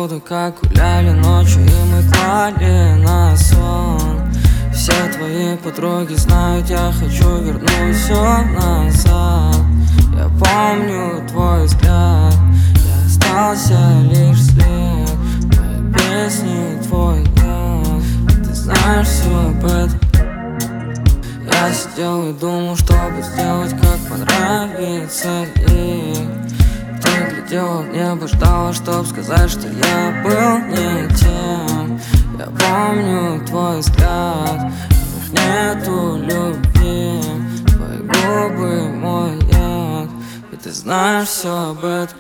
забуду, как гуляли ночью, и мы клали на сон. Все твои подруги знают, я хочу вернуть все назад. Я помню твой взгляд, я остался лишь след. Мои песни, твой яд, ты знаешь все об этом. Я сидел и думал, чтобы сделать, как понравится ей. Ты глядела в небо, ждала, чтоб сказать, что я был не тем. Я помню твой взгляд, в них нету любви. Твои губы мой яд, и ты знаешь все об этом.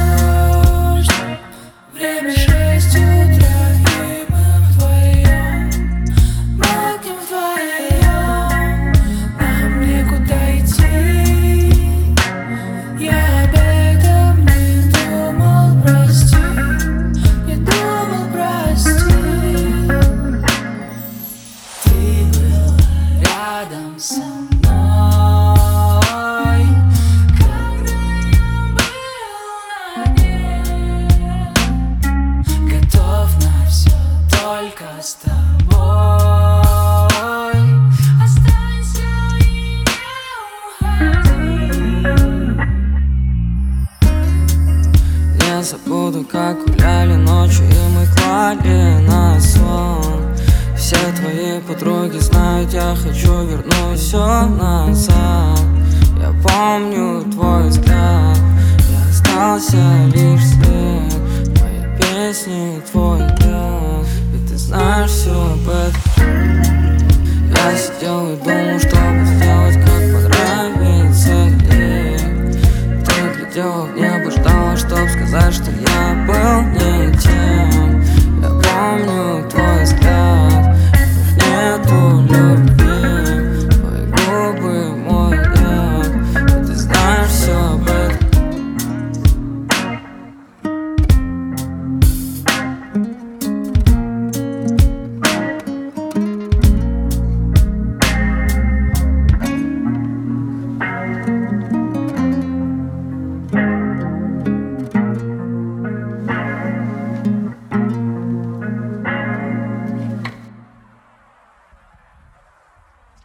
Время 6 утра, и мы вдвоем, бродим вдвоем, нам некуда идти. Я об этом не думал, прости, не думал, прости. Ты был рядом со мной, когда я был на дне. Готов на все, только с тобой. Останься и не уходи. Не забуду, как гуляли ночью, и мы клали на сон. Все твои подруги знают, я хочу вернуть все назад. Я помню твой взгляд, я остался лишь след. Мои песни, твой